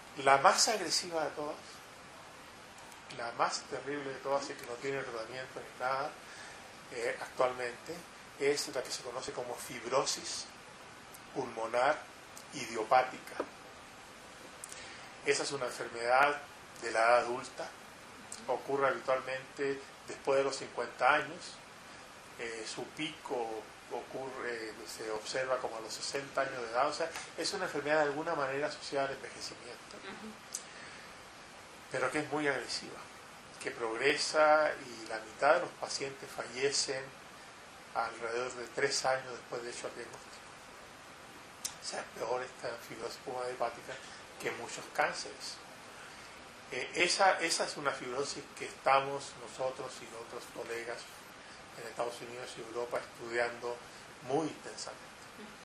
La más agresiva de todas, la más terrible de todas y que no tiene tratamiento ni nada actualmente, es la que se conoce como fibrosis pulmonar idiopática. Esa es una enfermedad de la edad adulta, ocurre habitualmente después de los 50 años, su pico se observa como a los 60 años de edad, o sea, es una enfermedad de alguna manera asociada al envejecimiento, pero que es muy agresiva, que progresa y la mitad de los pacientes fallecen alrededor de 3 años después de hecho el diagnóstico. O sea, es peor esta fibrosis pulmonar hepática que muchos cánceres. Esa es una fibrosis que estamos nosotros y otros colegas en Estados Unidos y Europa estudiando muy intensamente.